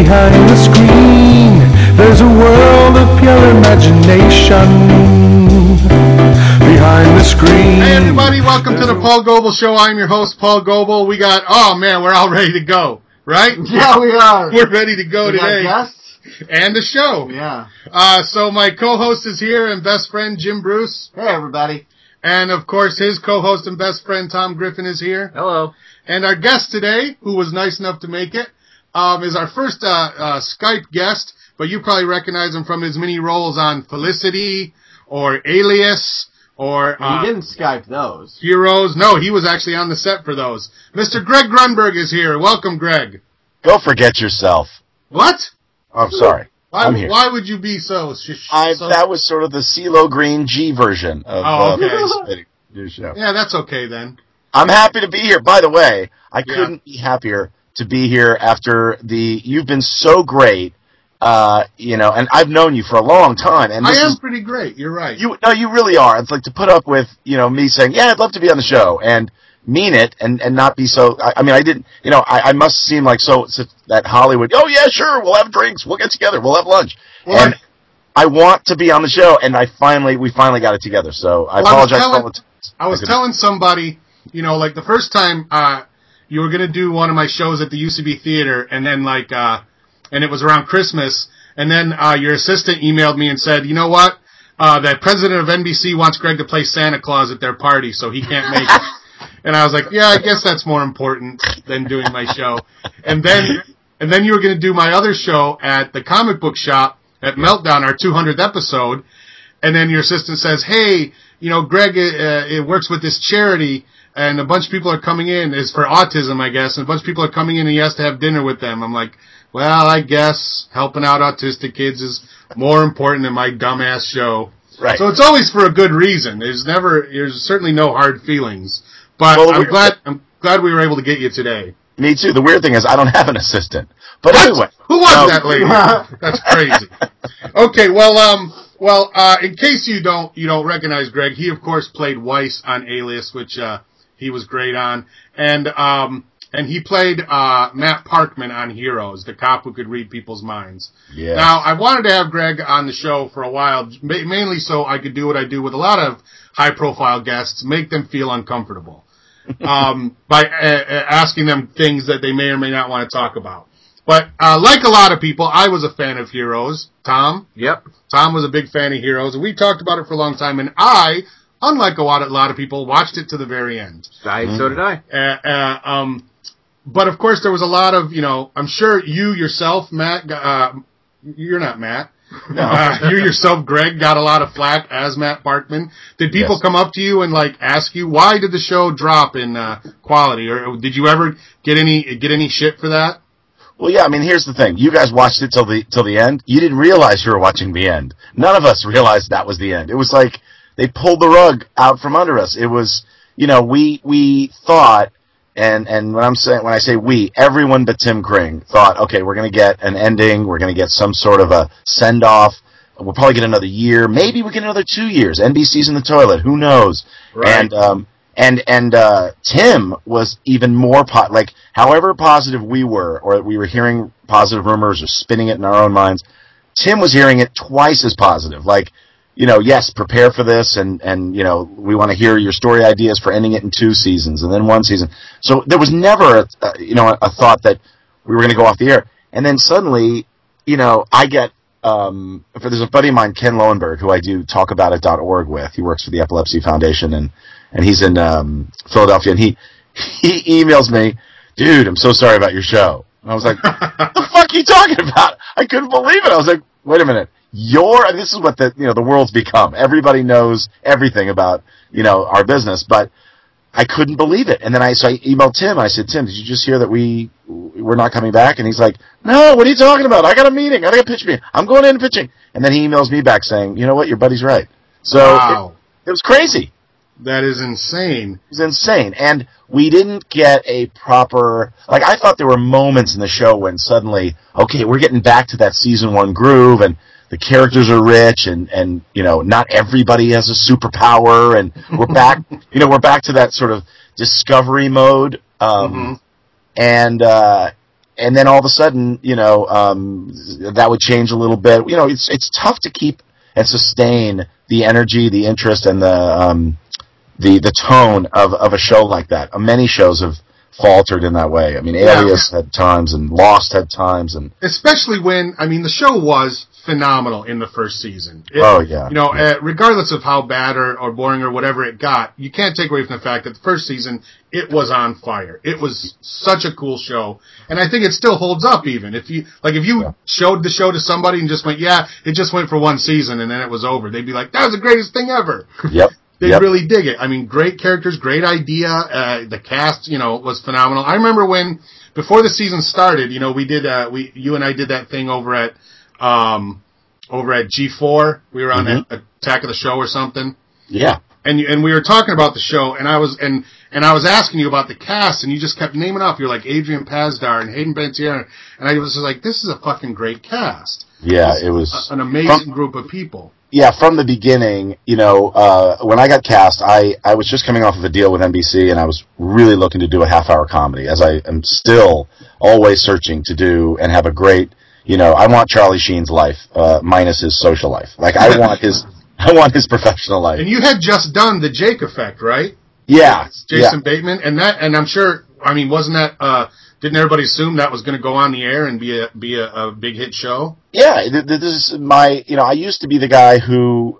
Behind the screen, there's a world of pure imagination. Behind the screen. Hey everybody, welcome to the Paul Goebel Show. I'm your host, Paul Goebel. We got, oh man, we're all ready to go, right? Yeah, we are. We're ready to go today. Got guests? And the show. Yeah. So my co-host is here and best friend, Jim Bruce. Hey everybody. And of course, his co-host and best friend, Tom Griffin, is here. Hello. And our guest today, who was nice enough to make it, is our first Skype guest, but you probably recognize him from his many roles on Felicity or Alias or You didn't Skype those. Heroes. No, he was actually on the set for those. Mr. Greg Grunberg is here. Welcome, Greg. Go forget yourself. What? I'm sorry. I'm here. Why would you be so... That was sort of the CeeLo Green G version of your show. Yeah, that's okay then. I'm happy to be here. By the way, I couldn't be happier to be here after you've been so great, and I've known you for a long time. And I am pretty great. You're right. You really are. It's like to put up with, me saying, yeah, I'd love to be on the show and mean it and not be so, I didn't, I must seem like so that Hollywood, oh yeah, sure, we'll have drinks, we'll get together, we'll have lunch. Well, and I want to be on the show, and we finally got it together, so I apologize. I was telling somebody, like the first time, you were gonna do one of my shows at the UCB Theater, and then and it was around Christmas, and then, your assistant emailed me and said, you know what, the president of NBC wants Greg to play Santa Claus at their party, so he can't make it. And I was like, yeah, I guess that's more important than doing my show. And then you were going to do my other show at the comic book shop at Meltdown, our 200th episode. And then your assistant says, hey, Greg, it works with this charity, and a bunch of people are coming in. It's for autism, I guess. And a bunch of people are coming in, and he has to have dinner with them. I'm like, well, I guess helping out autistic kids is more important than my dumbass show. Right. So it's always for a good reason. There's certainly no hard feelings. But I'm glad we were able to get you today. Me too. The weird thing is I don't have an assistant. But anyway. Who was that lady? That's crazy. Okay, well, in case you don't recognize Greg, he of course played Weiss on Alias, which he was great on. And he played Matt Parkman on Heroes, the cop who could read people's minds. Yeah. Now, I wanted to have Greg on the show for a while, mainly so I could do what I do with a lot of high-profile guests, make them feel uncomfortable. By asking them things that they may or may not want to talk about. But like a lot of people, I was a fan of Heroes. Tom? Yep. Tom was a big fan of Heroes, and we talked about it for a long time, and I, unlike a lot of people, watched it to the very end. So did I. But of course there was a lot of, I'm sure you yourself, Matt, you're not Matt. No. You yourself, Greg, got a lot of flack as Matt Parkman. Did people come up to you and ask you why did the show drop in quality, or did you ever get any shit for that? Well, yeah. Here's the thing: you guys watched it till the end. You didn't realize you were watching the end. None of us realized that was the end. It was like they pulled the rug out from under us. It was, we thought. And when I say we, everyone but Tim Kring thought, okay, we're going to get an ending, we're going to get some sort of a send-off, we'll probably get another year, maybe we get another 2 years, NBC's in the toilet, who knows? Right. And Tim was even more, however positive we were, or we were hearing positive rumors or spinning it in our own minds, Tim was hearing it twice as positive, yes, prepare for this, and we want to hear your story ideas for ending it in 2 seasons, and then 1 season. So there was never, a thought that we were going to go off the air. And then suddenly, I get, there's a buddy of mine, Ken Lowenberg, who I do talkaboutit.org with. He works for the Epilepsy Foundation, and he's in Philadelphia, and he emails me, dude, I'm so sorry about your show. And I was like, what the fuck are you talking about? I couldn't believe it. I was like, wait a minute. This is what the world's become. Everybody knows everything about, our business, but I couldn't believe it. And then I emailed Tim. I said, Tim, did you just hear that we're not coming back? And he's like, no, what are you talking about? I got a meeting. I got a pitch meeting. I'm going in and pitching. And then he emails me back saying, you know what? Your buddy's right. So wow. It was crazy. That is insane. It was insane. And we didn't get a proper, I thought there were moments in the show when suddenly, okay, we're getting back to that season 1 groove, and the characters are rich, and not everybody has a superpower, and we're back, we're back to that sort of discovery mode. And and then all of a sudden, that would change a little bit. It's tough to keep and sustain the energy, the interest, and the tone of a show like that. Many shows have faltered in that way. I mean, Alias had times, and Lost had times, and especially when, the show was phenomenal in the first season. Regardless of how bad or boring or whatever it got, you can't take away from the fact that the first season, it was on fire. It was such a cool show, and I think it still holds up even. If you showed the show to somebody and just went, it just went for one season and then it was over, they'd be like, that was the greatest thing ever. Yep. They really dig it. Great characters, great idea. The cast, was phenomenal. I remember when, before the season started, we did, you and I did that thing over at G4. We were on Attack of the Show or something. Yeah. And we were talking about the show, and I was asking you about the cast, and you just kept naming off. You're like Adrian Pasdar and Hayden Panettiere, and I was just like, this is a fucking great cast. Yeah, it was an amazing group of people. Yeah, from the beginning, when I got cast, I was just coming off of a deal with NBC, and I was really looking to do a half-hour comedy, as I am still always searching to do and have a great, I want Charlie Sheen's life, minus his social life. Like, I want his professional life. And you had just done The Jake Effect, right? Yeah. Jason Bateman, and I'm sure, wasn't that, didn't everybody assume that was going to go on the air and be a big hit show? Yeah, this is my, I used to be the guy who,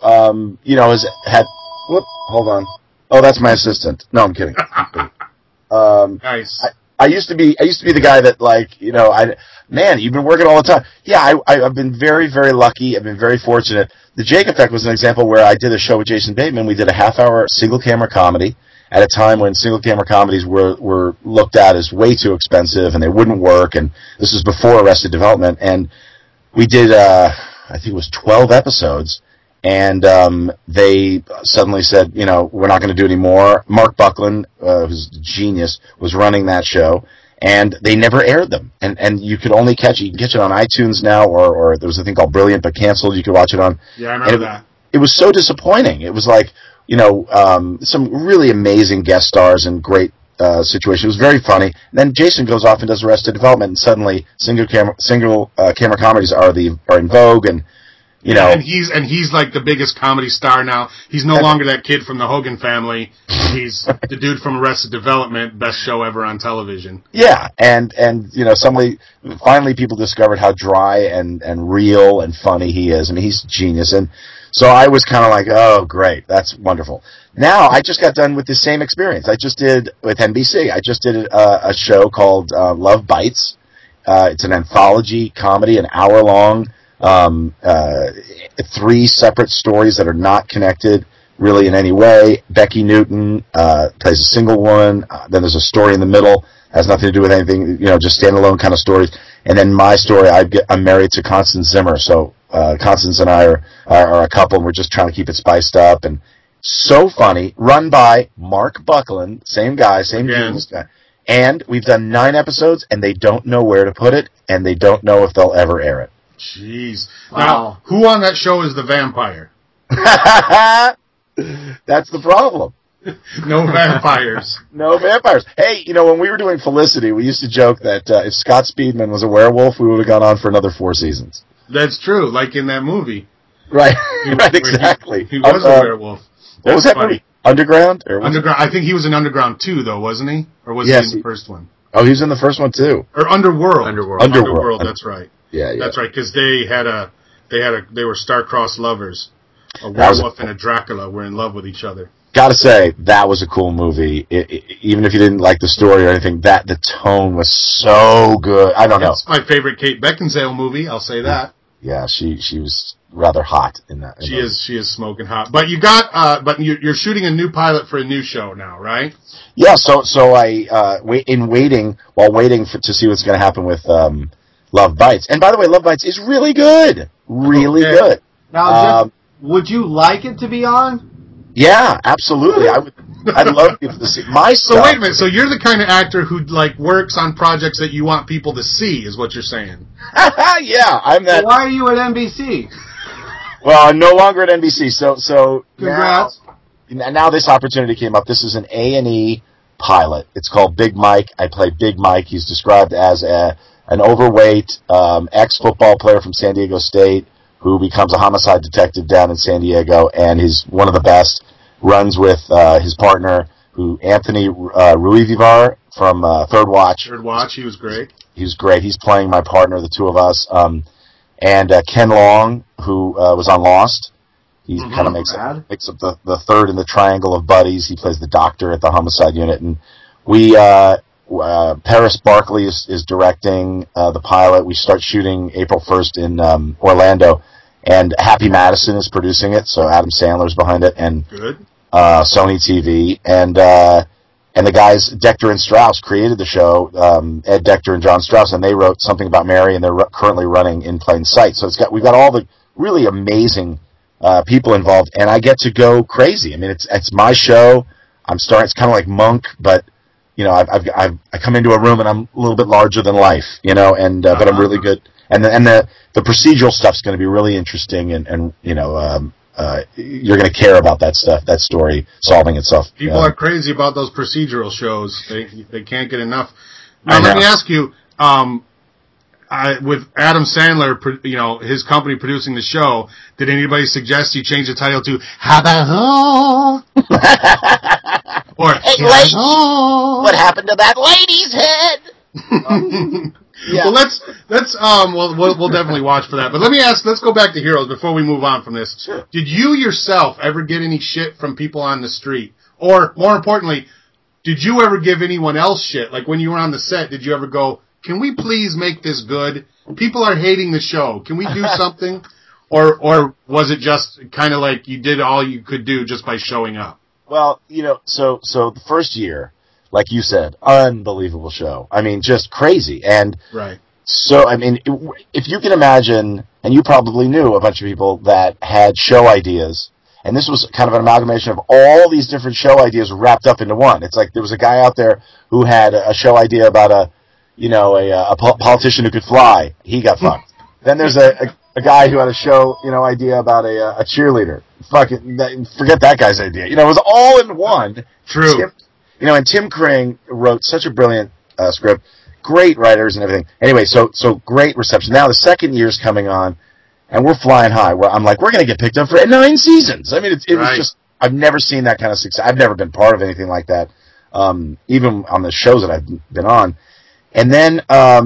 hold on. Oh, that's my assistant. No, I'm kidding. Nice. I used to be the guy that you've been working all the time. Yeah, I've been very, very lucky. I've been very fortunate. The Jake Effect was an example where I did a show with Jason Bateman. We did a half-hour single-camera comedy at a time when single-camera comedies were looked at as way too expensive and they wouldn't work, and this was before Arrested Development, and we did, I think it was 12 episodes, and they suddenly said, we're not going to do any more. Mark Buckland, who's a genius, was running that show, and they never aired them. And you could only catch it. You can catch it on iTunes now, or there was a thing called Brilliant but Canceled. You could watch it on. Yeah, I remember that. It was so disappointing. It was like, some really amazing guest stars and great situation. It was very funny. And then Jason goes off and does Arrested Development, and suddenly single camera comedies are in vogue, and and he's like the biggest comedy star now. He's no longer that kid from the Hogan family. He's the dude from Arrested Development, best show ever on television. Yeah, and finally people discovered how dry and real and funny he is. He's genius, and so I was kind of like, oh, great, that's wonderful. Now, I just got done with the same experience. I just did, with NBC, a show called Love Bites. It's an anthology comedy, an hour-long, 3 separate stories that are not connected really in any way. Becky Newton plays a single woman. Then there's a story in the middle. Has nothing to do with anything, just standalone kind of stories. And then my story, I'm married to Constance Zimmer, so Constance and I are a couple, and we're just trying to keep it spiced up, and so funny, run by Mark Buckland, same guy, same genius guy. And we've done 9 episodes, and they don't know where to put it, and they don't know if they'll ever air it. Jeez. Wow. Now, who on that show is the vampire? That's the problem. No vampires. No vampires. Hey, when we were doing Felicity, we used to joke that if Scott Speedman was a werewolf, we would have gone on for another 4 seasons. That's true, like in that movie. Right, right, exactly. He was a werewolf. What was that movie? Underground? Underground. I think he was in Underground 2, though, wasn't he? Or was he in the first one? Oh, he was in the first one, too. Or Underworld. Underworld, that's right. Yeah. That's right, because they were star-crossed lovers. A werewolf and a Dracula were in love with each other. Gotta say, that was a cool movie. Even if you didn't like the story or anything, the tone was so good. I don't know. It's my favorite Kate Beckinsale movie, I'll say that. Yeah, she was rather hot in that. She is smoking hot. But you're shooting a new pilot for a new show now, right? Yeah, so I, waiting to see what's gonna happen with, Love Bites. And by the way, Love Bites is really good. Really good. Now, would you like it to be on? Yeah, absolutely. I'd love people to see my stuff. So wait a minute. So you're the kind of actor who works on projects that you want people to see, is what you're saying? Yeah, I'm that. So why are you at NBC? Well, I'm no longer at NBC. So congrats. now this opportunity came up. This is an A&E pilot. It's called Big Mike. I play Big Mike. He's described as an overweight ex-football player from San Diego State who becomes a homicide detective down in San Diego, and he's one of the best. Runs with his partner, Anthony Ruivivar from Third Watch. Third Watch, he was great. He was great. He's playing my partner, the two of us. And Ken Long, who was on Lost. He kind of makes up the third in the triangle of buddies. He plays the doctor at the homicide unit. And we, Paris Barkley is directing the pilot. We start shooting April 1st in Orlando. And Happy Madison is producing it, so Adam Sandler's behind it. And good. Sony TV. And the guys, Decter and Strauss, created the show, Ed Decter and John Strauss, and they wrote Something About Mary, and they're currently running In Plain Sight. So we've got all the really amazing people involved, and I get to go crazy. I mean, it's my show. It's kind of like Monk, but you know, I come into a room and I'm a little bit larger than life, you know, and but I'm really good. And the procedural stuff's going to be really interesting, and you know, you're going to care about that stuff, that story solving itself. People are crazy about those procedural shows. They can't get enough. Now, let me ask you, with Adam Sandler, you know, his company producing the show, did anybody suggest you change the title to How About Who? Or Hey, lady, what happened to that lady's head? Yeah. Well, we'll definitely watch for that. But let's go back to Heroes before we move on from this. Sure. Did you yourself ever get any shit from people on the street? Or, more importantly, did you ever give anyone else shit? Like, when you were on the set, did you ever go, can we please make this good? People are hating the show. Can we do something? Or was it just kind of like you did all you could do just by showing up? Well, you know, so the first year, like you said, unbelievable show. I mean, just crazy. And right. So, I mean, if you can imagine, and you probably knew a bunch of people that had show ideas, and this was kind of an amalgamation of all these different show ideas wrapped up into one. It's like there was a guy out there who had a show idea about a politician who could fly. He got fucked. Then there's a guy who had a show, you know, idea about a cheerleader. Forget that guy's idea. You know, it was all in one. True. And Tim Kring wrote such a brilliant script. Great writers and everything. Anyway, so great reception. Now the second year's coming on, and we're flying high. Where I'm like, we're going to get picked up for 9 seasons. I mean, it was just, I've never seen that kind of success. I've never been part of anything like that, even on the shows that I've been on. And then,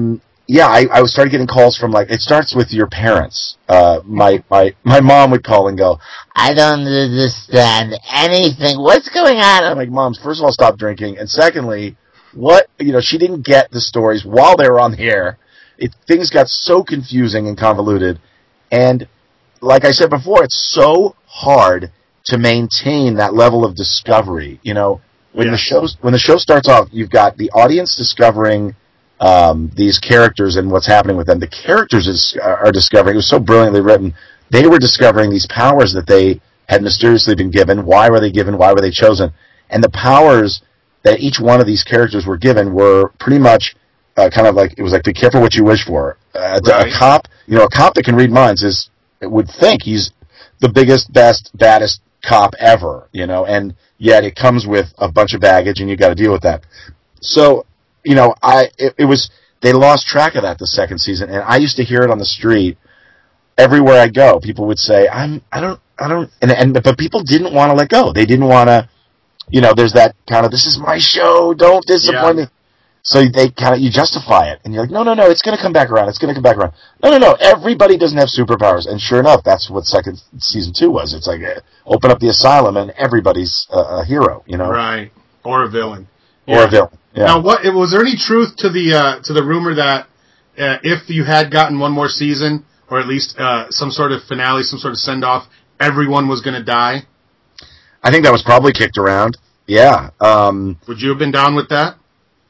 I started getting calls from, like, it starts with your parents. My mom would call and go, I don't understand anything. What's going on? I'm like, Mom, first of all, stop drinking. And secondly, she didn't get the stories while they were on the air. Things got so confusing and convoluted. And like I said before, it's so hard to maintain that level of discovery. You know, when the show starts off, you've got the audience discovering these characters and what's happening with them. The characters are discovering. It was so brilliantly written. They were discovering these powers that they had mysteriously been given. Why were they given? Why were they chosen? And the powers that each one of these characters were given were pretty much kind of like, it was like, be careful what you wish for. A cop that can read minds would think he's the biggest, best, baddest cop ever, you know, and yet it comes with a bunch of baggage and you got to deal with that. So, you know, they lost track of that the second season, and I used to hear it on the street everywhere I go. People would say, but people didn't want to let go. They didn't want to, you know, there's that kind of, this is my show, don't disappoint me. So you justify it, and you're like, no, it's going to come back around. It's going to come back around. No, everybody doesn't have superpowers, and sure enough, that's what season 2 was. It's like, open up the asylum, and everybody's a hero, you know? Right. Or a villain. Or a villain. Yeah. Now, was there any truth to the rumor that if you had gotten one more season, or at least some sort of finale, some sort of send-off, everyone was going to die? I think that was probably kicked around. Yeah. Would you have been down with that?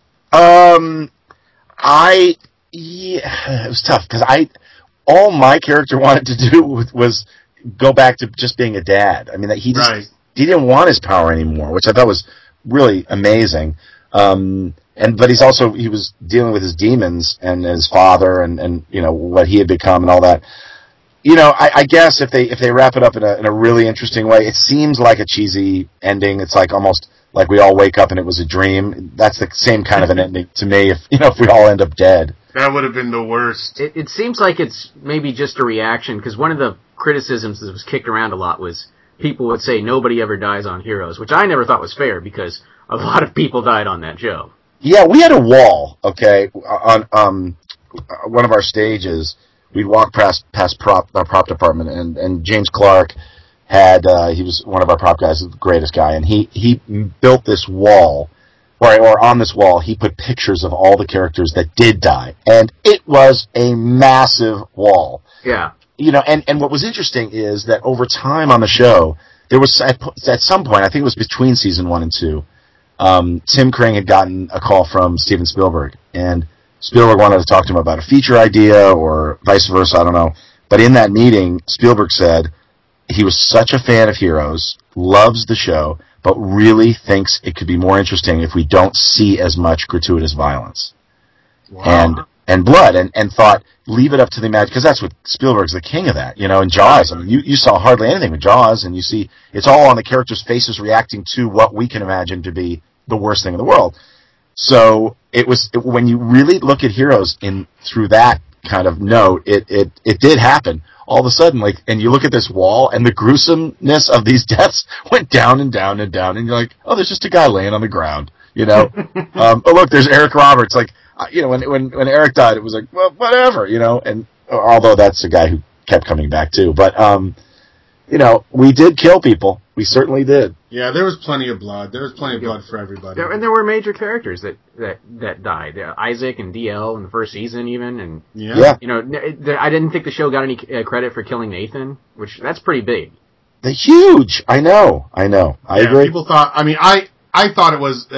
It was tough because all my character wanted to do was go back to just being a dad. I mean, he didn't want his power anymore, which I thought was really amazing. But he was dealing with his demons and his father and you know, what he had become and all that. You know, I guess if they wrap it up in a really interesting way, it seems like a cheesy ending. It's like almost like we all wake up and it was a dream. That's the same kind of an ending to me. If we all end up dead, that would have been the worst. It seems like it's maybe just a reaction, because one of the criticisms that was kicked around a lot was people would say nobody ever dies on Heroes, which I never thought was fair because a lot of people died on that show. Yeah, we had a wall, okay, on one of our stages. We'd walk past our prop department, and James Clark had, he was one of our prop guys, the greatest guy, and he built this wall, or on this wall, he put pictures of all the characters that did die, and it was a massive wall. Yeah. And what was interesting is that over time on the show, there was, at some point, I think it was between season 1 and 2, Tim Kring had gotten a call from Steven Spielberg, and Spielberg wanted to talk to him about a feature idea or vice versa, I don't know. But in that meeting, Spielberg said he was such a fan of Heroes, loves the show, but really thinks it could be more interesting if we don't see as much gratuitous violence. Wow. And blood, and thought, leave it up to the imagination, because that's what Spielberg's the king of that, in Jaws. I mean, you saw hardly anything with Jaws, and you see it's all on the characters' faces reacting to what we can imagine to be the worst thing in the world. So when you really look at Heroes through that kind of note, it did happen. All of a sudden, and you look at this wall, and the gruesomeness of these deaths went down and down and down, and you're like, oh, there's just a guy laying on the ground, oh, look, there's Eric Roberts, when Eric died, it was like, well, whatever, and although that's a guy who kept coming back too, but, we did kill people. We certainly did. Yeah, there was plenty of blood. There was plenty of blood for everybody. And there were major characters that died. Isaac and DL in the first season even, and yeah. I didn't think the show got any credit for killing Nathan, which that's pretty big. They're huge. I know. I agree. People thought, I thought it was,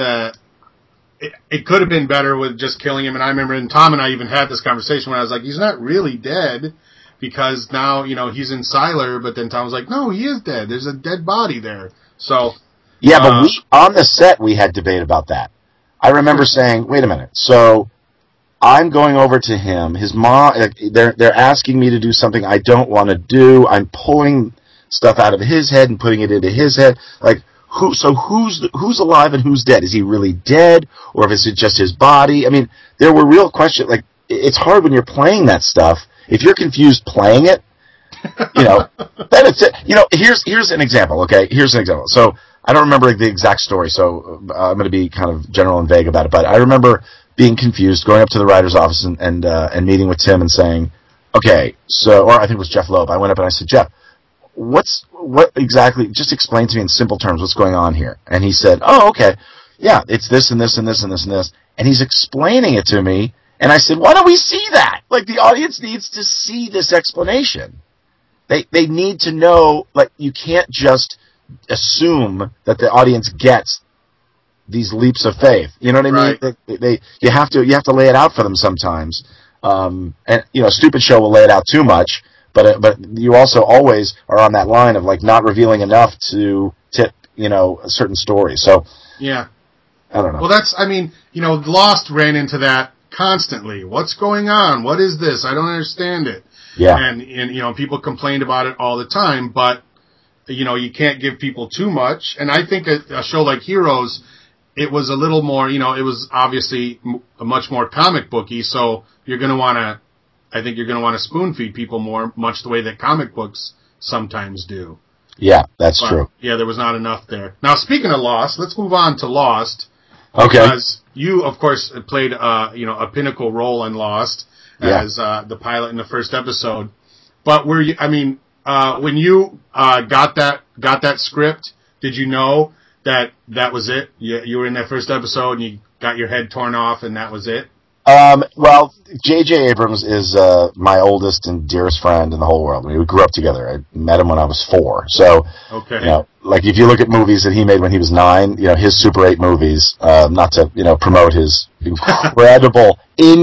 it could have been better with just killing him, and I remember, and Tom and I even had this conversation when I was like, he's not really dead, because now, he's in Siler, but then Tom was like, no, he is dead. There's a dead body there. So. Yeah, but on the set, we had debate about that. I remember saying, wait a minute, so I'm going over to him, his mom, they're asking me to do something I don't want to do, I'm pulling stuff out of his head and putting it into his head, who's alive and who's dead? Is he really dead? Or is it just his body? I mean, there were real questions, it's hard when you're playing that stuff. If you're confused playing it, then it's it. Here's an example, okay? Here's an example. So, I don't remember the exact story, so I'm going to be kind of general and vague about it, but I remember being confused, going up to the writer's office and meeting with Tim and saying, okay, or I think it was Jeff Loeb. I went up and I said, Jeff, what exactly, just explain to me in simple terms what's going on here. And he said, oh, okay, yeah, it's this and this and this and this and this. And he's explaining it to me, and I said, why don't we see that? The audience needs to see this explanation. They need to know, you can't just assume that the audience gets these leaps of faith. You know what I mean? Right. You have to lay it out for them sometimes. And a stupid show will lay it out too much, but you also always are on that line of not revealing enough to tip, a certain story. So yeah, I don't know. Well, Lost ran into that constantly. What's going on? What is this? I don't understand it. Yeah. And people complained about it all the time, but you can't give people too much. And I think a show like Heroes, it was a little more, it was obviously much more comic booky, so you're going to want to spoon feed people more, much the way that comic books sometimes do. Yeah, that's true. Yeah, there was not enough there. Now, speaking of Lost, let's move on to Lost. Okay. Because you, of course, played, a pinnacle role in Lost as the pilot in the first episode. But when you got that script, did you know that was it? You were in that first episode and you got your head torn off and that was it? Well, J.J. Abrams is my oldest and dearest friend in the whole world. We grew up together. I met him when I was 4. So, okay. If you look at movies that he made when he was 9, his Super 8 movies, not to, promote his incredible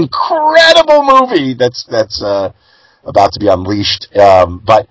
movie that's about to be unleashed, but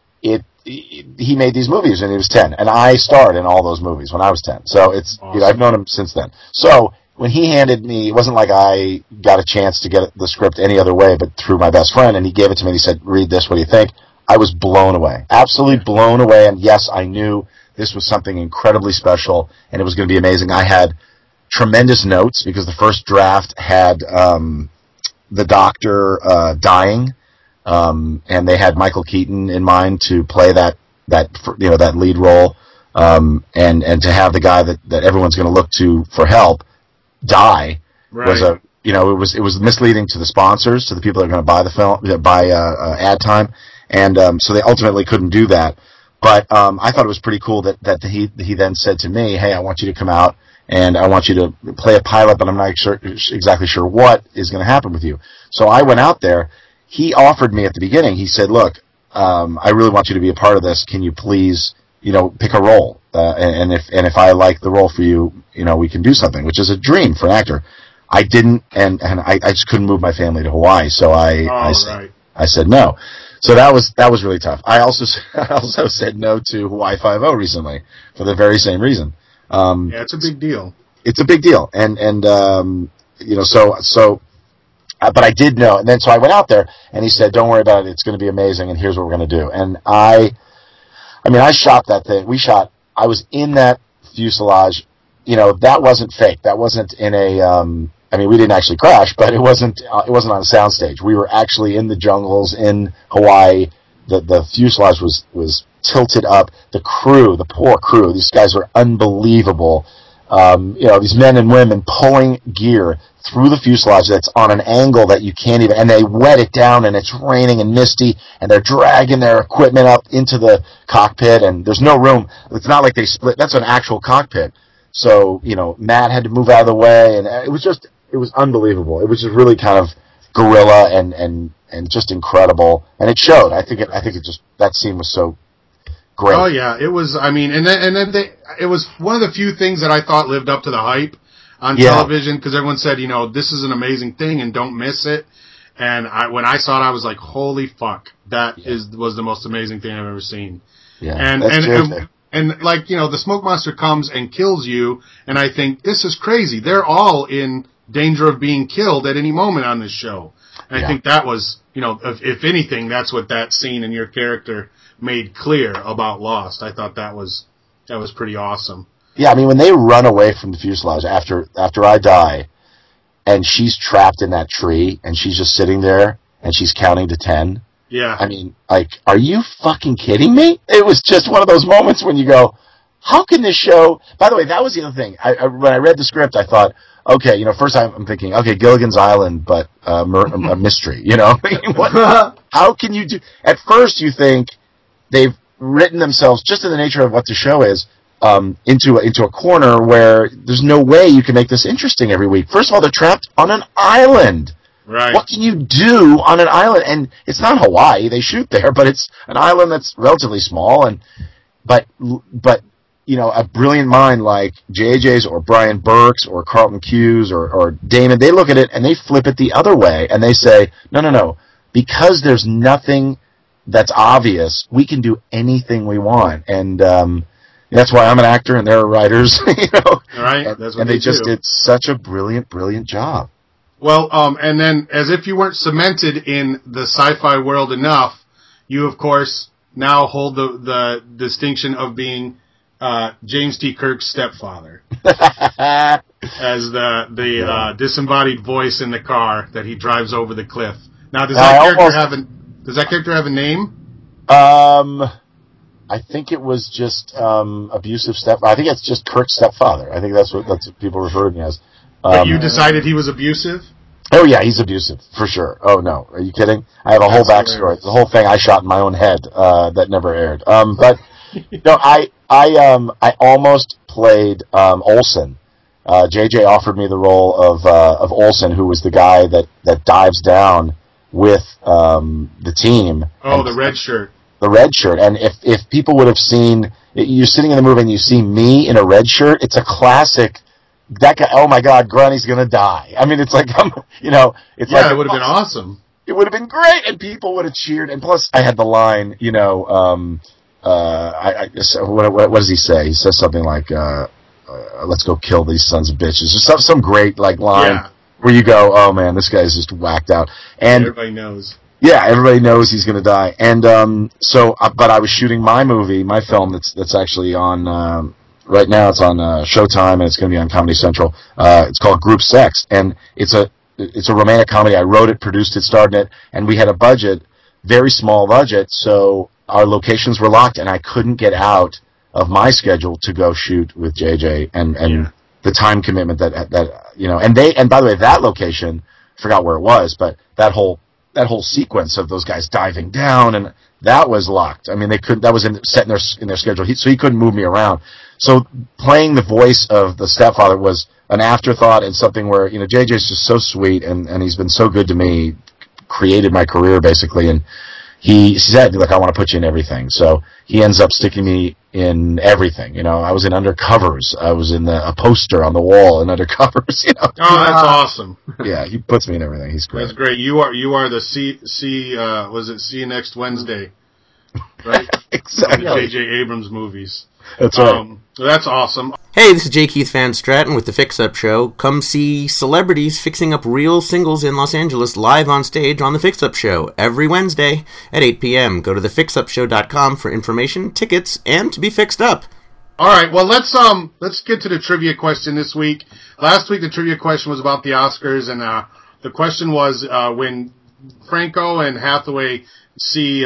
he made these movies when he was 10, and I starred in all those movies when I was 10. So it's, awesome. I've known him since then. So, when he handed me, it wasn't like I got a chance to get the script any other way but through my best friend, and he gave it to me and he said, read this, what do you think? I was blown away. Absolutely blown away, and yes, I knew this was something incredibly special, and it was going to be amazing. I had tremendous notes because the first draft had the Doctor dying, and they had Michael Keaton in mind to play that lead role, and to have the guy that everyone's going to look to for help die was it was misleading to the sponsors, to the people that are going to buy the film, buy ad time, and so they ultimately couldn't do that. But I thought it was pretty cool that he then said to me, "Hey, I want you to come out and I want you to play a pilot, but I'm not exactly sure what is going to happen with you." So I went out there. He offered me at the beginning. He said, "Look, I really want you to be a part of this. Can you please, pick a role? And if I like the role for you, we can do something," which is a dream for an actor. I didn't, and I just couldn't move my family to Hawaii, so I said no. So that was really tough. I also said no to Hawaii 5-0 recently for the very same reason. Yeah, it's a big deal. It's a big deal, and but I did know, and then so I went out there, and he said, "Don't worry about it. It's going to be amazing, and here's what we're going to do." And I shot that thing. I was in that fuselage. That wasn't fake. That wasn't in a. We didn't actually crash, but it wasn't on a soundstage. We were actually in the jungles in Hawaii. The fuselage was tilted up. The poor crew, these guys were unbelievable. These men and women pulling gear through the fuselage that's on an angle that you can't even, and they wet it down, and it's raining and misty, and they're dragging their equipment up into the cockpit, and there's no room. It's not like they split. That's an actual cockpit. So, Matt had to move out of the way, and it was unbelievable. It was just really kind of guerrilla and just incredible, and it showed. I think that scene was so great. Oh yeah, it was. It was one of the few things that I thought lived up to the hype on television, because everyone said, this is an amazing thing and don't miss it. And when I saw it, I was like, holy fuck, was the most amazing thing I've ever seen. Yeah, and the smoke monster comes and kills you, and I think, this is crazy. They're all in danger of being killed at any moment on this show. And I think that was, if anything, that's what that scene and your character made clear about Lost. I thought that was pretty awesome. Yeah, when they run away from the fuselage after I die, and she's trapped in that tree, and she's just sitting there, and she's counting to 10. Yeah. Are you fucking kidding me? It was just one of those moments when you go, how can this show... By the way, that was the other thing. When I read the script, I thought, okay, first I'm thinking, okay, Gilligan's Island, but a mystery, How can you do... At first you think they've written themselves, just in the nature of what the show is, into a corner where there's no way you can make this interesting every week. First of all, they're trapped on an island. Right. What can you do on an island? And it's not Hawaii. They shoot there, but it's an island that's relatively small. But a brilliant mind like JJ's or Brian Burke's or Carlton Cuse or Damon, they look at it and they flip it the other way and they say, no. Because there's nothing that's obvious, we can do anything we want. And that's why I'm an actor and they're writers, Right. That's what they just did such a brilliant, brilliant job. Well, and then, as if you weren't cemented in the sci-fi world enough, you, of course, now hold the distinction of being James T. Kirk's stepfather. As the disembodied voice in the car that he drives over the cliff. Now, does that character have a name? I think it was just abusive I think it's just Kirk's stepfather. I think that's what people refer to me as. But you decided he was abusive? Oh yeah, he's abusive for sure. Oh no, are you kidding? I have a whole backstory. The whole thing I shot in my own head that never aired. But no, I almost played Olsen. JJ offered me the role of Olsen, who was the guy that dives down with the team. Oh, the red shirt. The red shirt. And if people would have seen, you're sitting in the movie and you see me in a red shirt, it's a classic. That guy, oh my God, Grunny's gonna die. It's like, it's like, it would have been awesome. It would have been great, and people would have cheered. And plus, I had the line, what does he say? He says something like, "Let's go kill these sons of bitches," or some great line where you go, "Oh man, this guy's just whacked out." And everybody knows. Yeah, everybody knows he's going to die. And but I was shooting my movie, my film that's actually on right now. It's on Showtime, and it's going to be on Comedy Central. It's called Group Sex, and it's a romantic comedy. I wrote it, produced it, starred in it, and we had a budget, very small budget, so our locations were locked, and I couldn't get out of my schedule to go shoot with JJ, and the time commitment that and by the way, that location, I forgot where it was, but that whole sequence of those guys diving down, and that was locked. I mean, they couldn't. That was set in their schedule, so he couldn't move me around. So playing the voice of the stepfather was an afterthought, and something where JJ's just so sweet, and he's been so good to me, created my career basically, and he said, "Look, I want to put you in everything." So he ends up sticking me in everything. I was in Undercovers. I was in a poster on the wall in Undercovers. Oh, that's awesome. Yeah, he puts me in everything. He's great. That's great. You are the see you next Wednesday, right? Exactly. J.J. Abrams movies. That's right. That's awesome. Hey, this is J. Keith Van Stratton with The Fix Up Show. Come see celebrities fixing up real singles in Los Angeles live on stage on The Fix Up Show every Wednesday at 8 p.m. Go to thefixupshow.com for information, tickets, and to be fixed up. All right, well, let's get to the trivia question this week. Last week, the trivia question was about the Oscars, and the question was when Franco and Hathaway see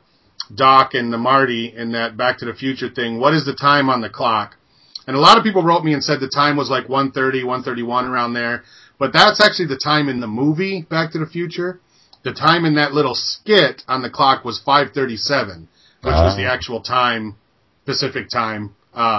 Doc and the Marty in that Back to the Future thing, what is the time on the clock? And a lot of people wrote me and said the time was like 1:30, 1:31, around there. But that's actually the time in the movie Back to the Future. The time in that little skit on the clock was 5:37, which was the actual time, Pacific time,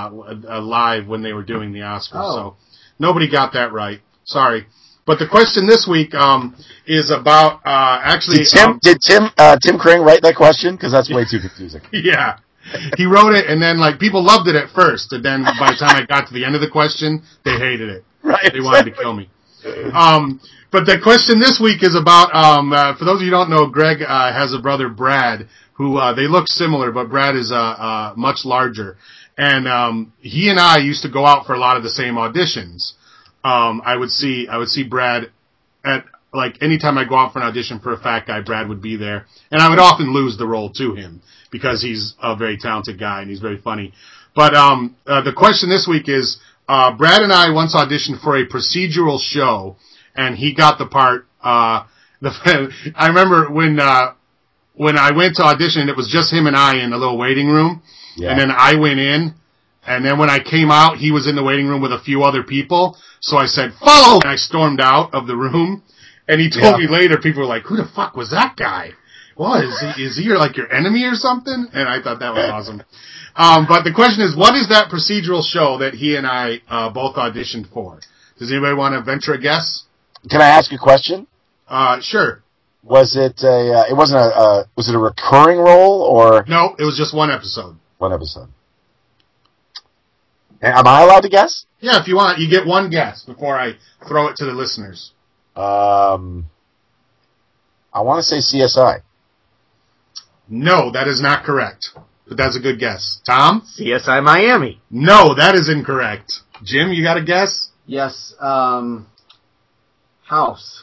live when they were doing the Oscars. Oh. So nobody got that right. Sorry. But the question this week is about actually. Did Tim Crane write that question? Because that's way too confusing. Yeah, he wrote it, and then people loved it at first, and then by the time I got to the end of the question, they hated it. Right. They wanted to kill me. But the question this week is about. For those of you who don't know, Greg has a brother, Brad, who they look similar, but Brad is much larger, and he and I used to go out for a lot of the same auditions. I would see Brad at, anytime I go out for an audition for a fat guy, Brad would be there. And I would often lose the role to him because he's a very talented guy and he's very funny. But, the question this week is, Brad and I once auditioned for a procedural show and he got the part, I remember when I went to audition, it was just him and I in a little waiting room. Yeah. And then I went in. And then when I came out, he was in the waiting room with a few other people. So I said, "Follow!" And I stormed out of the room. And he told me later, people were like, "Who the fuck was that guy? What, is he your enemy or something?" And I thought that was awesome. But the question is, what is that procedural show that he and I both auditioned for? Does anybody want to venture a guess? Can I ask a question? Sure. Was it was it a recurring role or? No, it was just one episode. One episode. Am I allowed to guess? Yeah, if you want. You get one guess before I throw it to the listeners. I want to say CSI. No, that is not correct. But that's a good guess. Tom? CSI Miami. No, that is incorrect. Jim, you got a guess? Yes, House.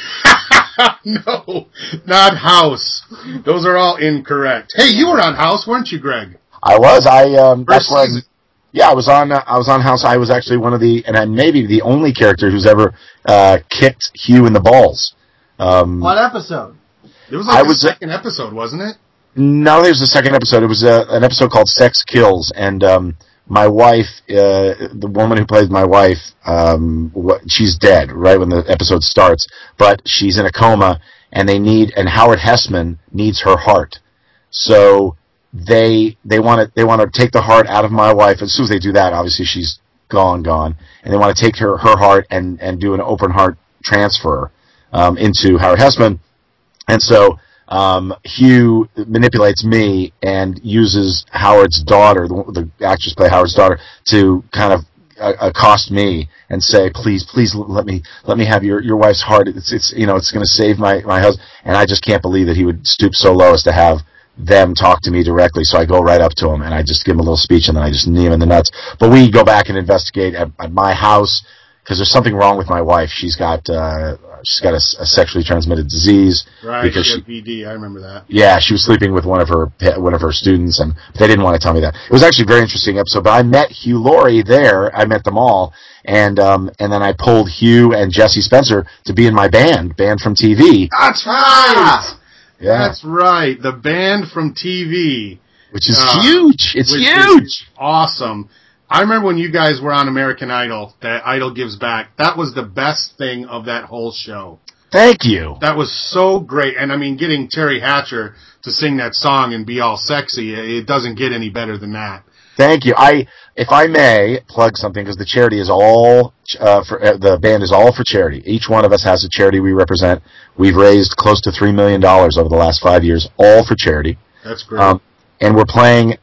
No, not House. Those are all incorrect. Hey, you were on House, weren't you, Greg? I was. First season. Yeah, I was on House. I was actually one of and maybe the only character who's ever kicked Hugh in the balls. What episode? It was the second episode, wasn't it? No, it was the second episode. It was an episode called Sex Kills, and my wife, the woman who plays my wife, she's dead right when the episode starts, but she's in a coma, and Howard Hessman needs her heart, so. They want to take the heart out of my wife. As soon as they do that, obviously she's gone, and they want to take her heart and do an open heart transfer into Howard Hessman. And so Hugh manipulates me and uses Howard's daughter, the actress play Howard's daughter, to kind of accost me and say, please let me have your wife's heart. It's going to save my husband. And I just can't believe that he would stoop so low as to have them talk to me directly. So I go right up to him and I just give him a little speech and then I just knee him in the nuts. But we go back and investigate at my house. because there's something wrong with my wife. She's got a sexually transmitted disease. Right, because she had VD. I remember that. Yeah, she was sleeping with one of her students, and they didn't want to tell me that. It was actually a very interesting episode. But I met Hugh Laurie there. I met them all, and then I pulled Hugh and Jesse Spencer to be in my band from TV. That's right. Yeah. That's right. The band from TV, which is huge. It's huge. Awesome. I remember when you guys were on American Idol, that Idol Gives Back. That was the best thing of that whole show. Thank you. That was so great. And I mean, getting Terry Hatcher to sing that song and be all sexy, it doesn't get any better than that. Thank you. If I may plug something, because the charity is all the band is all for charity. Each one of us has a charity we represent. We've raised close to $3 million over the last 5 years, all for charity. That's great. And we're playing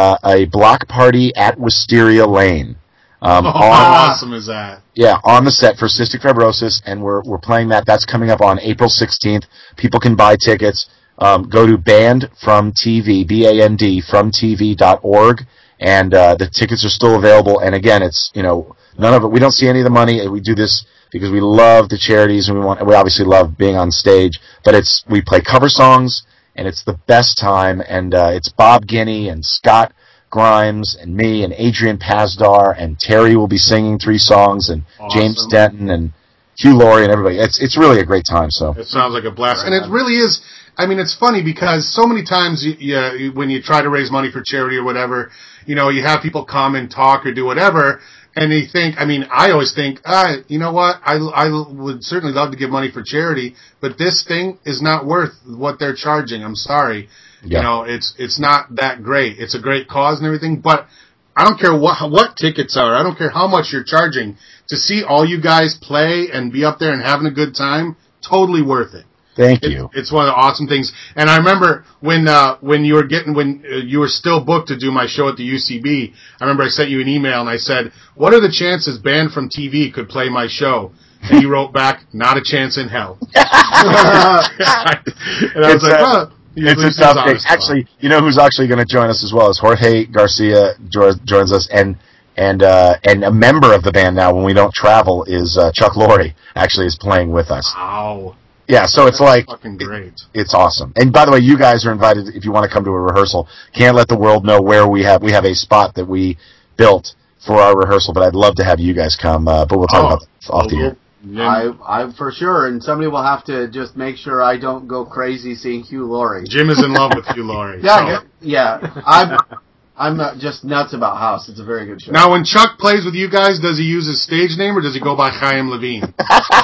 a block party at Wisteria Lane. How awesome is that? Yeah, on the set for cystic fibrosis, and we're playing that. That's coming up on April 16th. People can buy tickets. Go to bandfromtv, BAND, fromtv.org, and the tickets are still available. And again, it's, none of it. We don't see any of the money. We do this because we love the charities, and we obviously love being on stage. But we play cover songs, and it's the best time. And it's Bob Guinea and Scott Grimes and me and Adrian Pasdar, and Terry will be singing 3 songs, and awesome. James Denton and Hugh Laurie and everybody. It's really a great time. So it sounds like a blast, and it really is. I mean, it's funny because so many times when you try to raise money for charity or whatever, you have people come and talk or do whatever, and they think. I mean, I always think, you know what? I would certainly love to give money for charity, but this thing is not worth what they're charging. I'm sorry. Yeah. It's not that great. It's a great cause and everything, but I don't care what tickets are. I don't care how much you're charging to see all you guys play and be up there and having a good time. Totally worth it. Thank you. It's one of the awesome things. And I remember when you were still booked to do my show at the UCB, I remember I sent you an email and I said, what are the chances Band from TV could play my show? And you wrote back, not a chance in hell. And I was like, well, it's a tough thing. Actually, who's actually going to join us as well is Jorge Garcia joins us, and a member of the band now when we don't travel is Chuck Lorre actually is playing with us. Wow. Yeah, so it's like fucking great. It's awesome. And by the way, you guys are invited if you want to come to a rehearsal. Can't let the world know where we have a spot that we built for our rehearsal, but I'd love to have you guys come. But we'll talk about that off the air. I for sure, and somebody will have to just make sure I don't go crazy seeing Hugh Laurie. Jim is in love with Hugh Laurie. Yeah. I'm just nuts about House. It's a very good show. Now, when Chuck plays with you guys, does he use his stage name or does he go by Chaim Levine?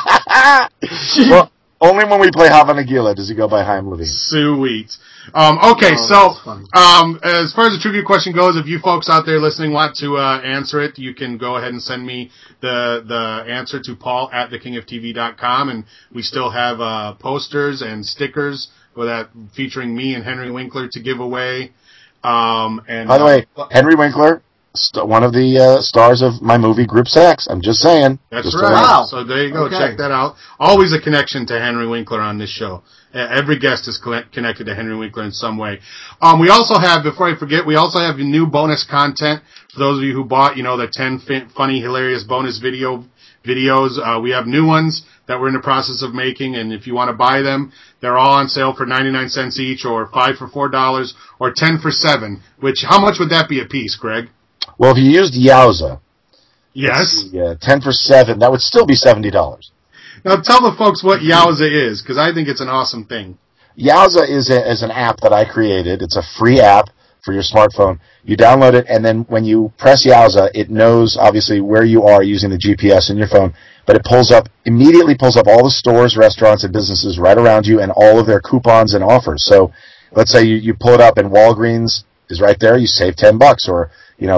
Well, only when we play Hava Nagila does he go by Chaim Levine. Sweet. Okay, as far as the trivia question goes, if you folks out there listening want to answer it, you can go ahead and send me the answer to Paul at thekingofTV.com, and we still have posters and stickers featuring me and Henry Winkler to give away. And by the way, Henry Winkler, one of the stars of my movie Group Sex. I'm just saying. That's right. Wow. So there you go. Okay. Check that out. Always a connection to Henry Winkler on this show. Every guest is connected to Henry Winkler in some way. We also have, before I forget, new bonus content for those of you who bought, the 10 funny, hilarious bonus videos. We have new ones that we're in the process of making, and if you want to buy them, they're all on sale for 99 cents each, or 5 for $4, or 10 for $7. How much would that be a piece, Greg? Well, if you used Yowza, yes, 10 for $7, that would still be $70. Now tell the folks what Yowza is, because I think it's an awesome thing. Yowza is an app that I created. It's a free app for your smartphone. You download it, and then when you press Yowza, it knows obviously where you are using the GPS in your phone, but it immediately pulls up all the stores, restaurants, and businesses right around you and all of their coupons and offers. So let's say you pull it up and Walgreens is right there, you save $10, or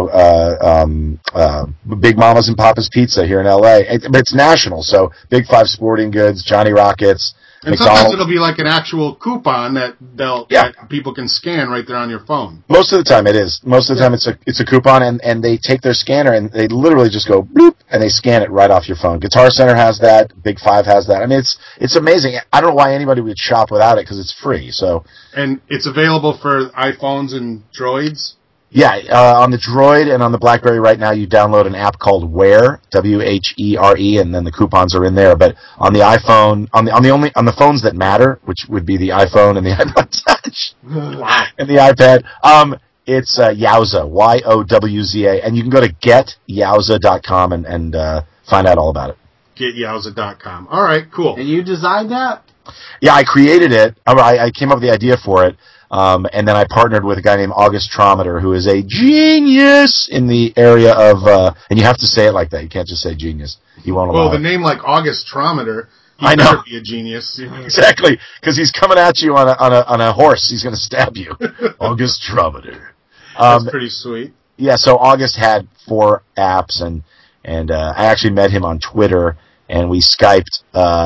Big Mama's and Papa's Pizza here in LA. But it's national, so Big Five Sporting Goods, Johnny Rockets, and McDonald's. Sometimes it'll be like an actual coupon that that people can scan right there on your phone. Most of the time it is. Most of the time it's a coupon, and they take their scanner and they literally just go bloop and they scan it right off your phone. Guitar Center has that. Big Five has that. I mean, it's amazing. I don't know why anybody would shop without it because it's free. So, and it's available for iPhones and Droids. Yeah, on the Droid and on the BlackBerry right now, you download an app called Where, WHERE, and then the coupons are in there. But on the iPhone, on the phones that matter, which would be the iPhone and the iPod Touch and the iPad, it's Yowza, YOWZA, and you can go to getyowza.com and find out all about it. Getyowza.com. All right, cool. And you designed that? Yeah, I created it. I came up with the idea for it. And then I partnered with a guy named August Trometer, who is a genius in the area of, and you have to say it like that. You can't just say genius. He won't allow Well, the it. name like August Trometer, he I know. better be a genius. Exactly, because he's coming at you on a horse. He's going to stab you. August Trometer. That's pretty sweet. Yeah, so August had 4 apps, and I actually met him on Twitter, and we Skyped